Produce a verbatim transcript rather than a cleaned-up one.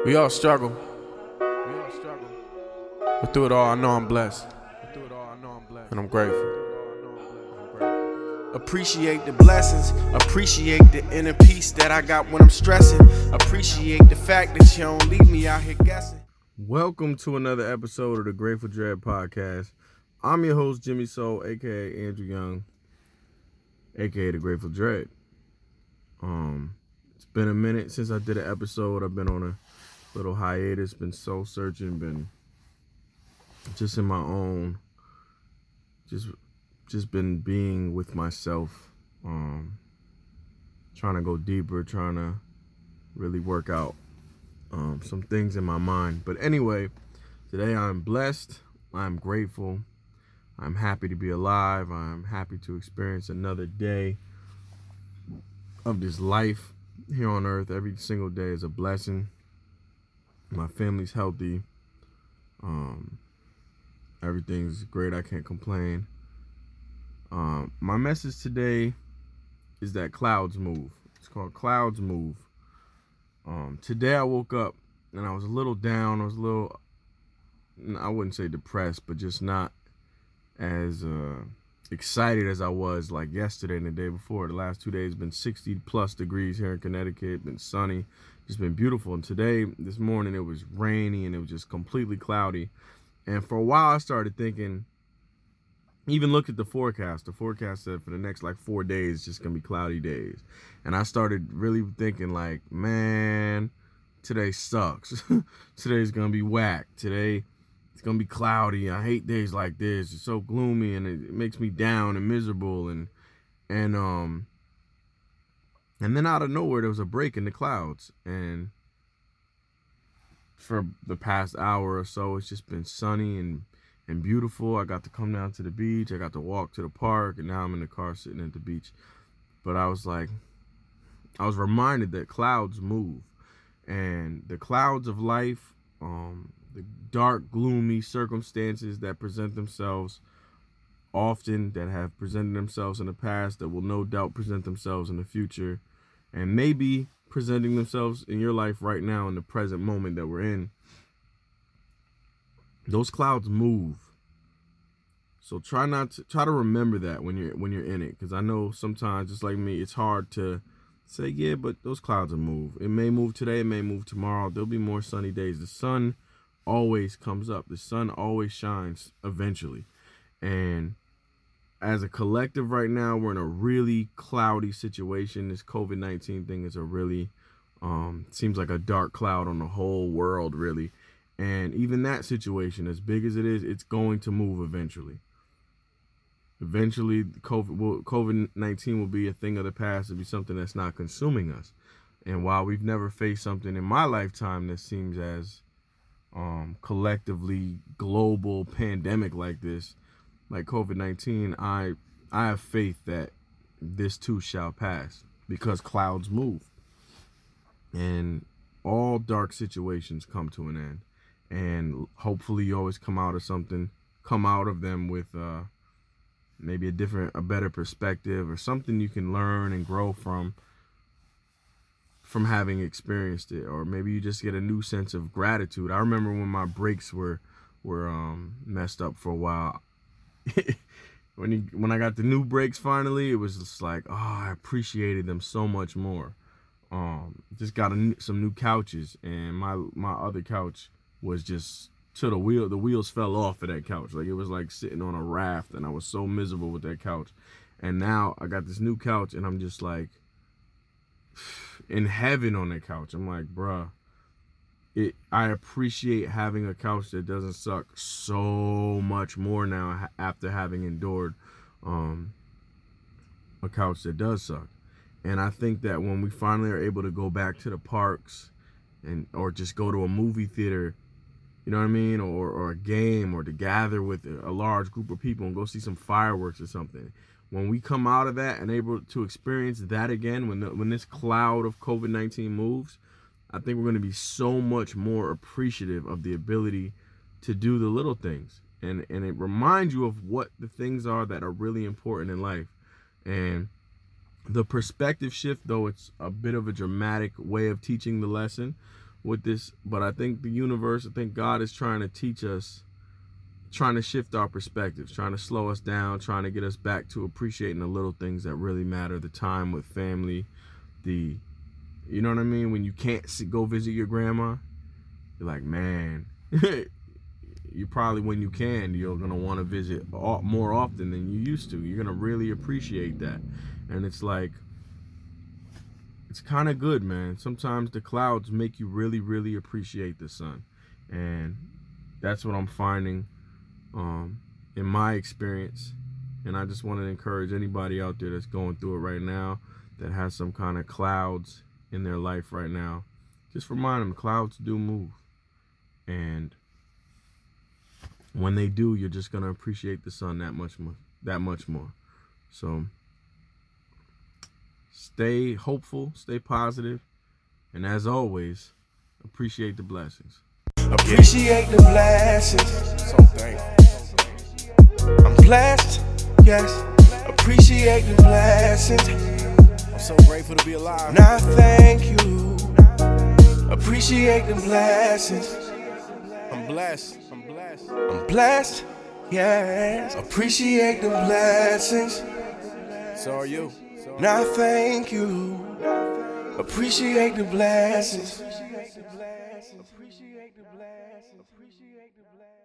We all struggle. We all struggle. But through it all, I know I'm blessed. But through it all, I know I'm blessed. And I'm grateful. Appreciate the blessings. Appreciate the inner peace that I got when I'm stressing. Appreciate the fact that you don't leave me out here guessing. Welcome to another episode of the Grateful Dread Podcast. I'm your host, Jimmy Soul, aka Andrew Young, aka the Grateful Dread. Um, it's been a minute since I did an episode. I've been on a little hiatus, been soul searching, been just in my own, just just been being with myself, um, trying to go deeper, trying to really work out um, some things in my mind. But anyway, today I'm blessed, I'm grateful, I'm happy to be alive, I'm happy to experience another day of this life here on earth. Every single day is a blessing. My family's healthy. Um, everything's great. I can't complain. Um, my message today is that clouds move. It's called Clouds Move. Um, today I woke up and I was a little down. I was a little, I wouldn't say depressed, but just not as uh, excited as I was like yesterday and the day before. The last two days have been sixty plus degrees here in Connecticut. Been sunny. It's been beautiful. And today, this morning, it was rainy and it was just completely cloudy. And for a while, I started thinking, even looked at the forecast. The forecast said for the next like four days, it's just going to be cloudy days. And I started really thinking like, man, today sucks. Today's going to be whack. Today, it's going to be cloudy. I hate days like this. It's so gloomy and it, it makes me down and miserable. And, and, um, And then out of nowhere, there was a break in the clouds. And for the past hour or so, it's just been sunny and, and beautiful. I got to come down to the beach. I got to walk to the park. And now I'm in the car sitting at the beach. But I was like, I was reminded that clouds move. And the clouds of life, um, the dark, gloomy circumstances that present themselves often, that have presented themselves in the past, that will no doubt present themselves in the future, and maybe presenting themselves in your life right now in the present moment that we're in. Those clouds move. So try not to try to remember that when you're when you're in it, because I know sometimes, just like me, it's hard to say, yeah, but those clouds will move. It may move today, it may move tomorrow. There'll be more sunny days. The sun always comes up. The sun always shines eventually. And as a collective right now, we're in a really cloudy situation. This covid nineteen thing is a really, um, seems like a dark cloud on the whole world, really. And even that situation, as big as it is, it's going to move eventually. Eventually, COVID will, covid nineteen will be a thing of the past. It'll be something that's not consuming us. And while we've never faced something in my lifetime that seems as um, collectively global pandemic like this, like covid nineteen, I I have faith that this too shall pass, because clouds move. And all dark situations come to an end. And hopefully you always come out of something, come out of them with uh, maybe a different, a better perspective, or something you can learn and grow from, from having experienced it. Or maybe you just get a new sense of gratitude. I remember when my brakes were, were um, messed up for a while. when he, when I got the new brakes finally, it was just like, oh, I appreciated them so much more. Um, just got a, some new couches, and my my other couch was just to the wheel. The wheels fell off of that couch. Like, it was like sitting on a raft, and I was so miserable with that couch. And now I got this new couch, and I'm just like in heaven on that couch. I'm like, bruh. It, I appreciate having a couch that doesn't suck so much more now after having endured um, a couch that does suck. And I think that when we finally are able to go back to the parks and or just go to a movie theater, you know what I mean, or, or a game, or to gather with a large group of people and go see some fireworks or something, when we come out of that and able to experience that again, when the, when this cloud of covid nineteen moves, I think we're going to be so much more appreciative of the ability to do the little things. And and it reminds you of what the things are that are really important in life. And the perspective shift, though it's a bit of a dramatic way of teaching the lesson, with this, but I think the universe, I think God is trying to teach us, trying to shift our perspectives, trying to slow us down, trying to get us back to appreciating the little things that really matter, the time with family, the, you know what I mean? When you can't see, go visit your grandma, you're like, man, you probably, when you can, you're going to want to visit more often than you used to. You're going to really appreciate that. And it's like, it's kind of good, man. Sometimes the clouds make you really, really appreciate the sun. And that's what I'm finding um, in my experience. And I just want to encourage anybody out there that's going through it right now, that has some kind of clouds in their life right now. Just remind them, clouds do move. And when they do, you're just going to appreciate the sun that much more. That much more. So stay hopeful, stay positive, and as always, appreciate the blessings. Appreciate the blessings. So thankful. I'm blessed, yes. Appreciate the blessings. I'm so grateful to be alive. Now thank you. Appreciate the blessings. I'm blessed. I'm blessed. I'm blessed, yes. Appreciate the blessings. So are you. Now thank you. Appreciate the blessings. Appreciate the blessings. Appreciate the blessings. Appreciate the blessings.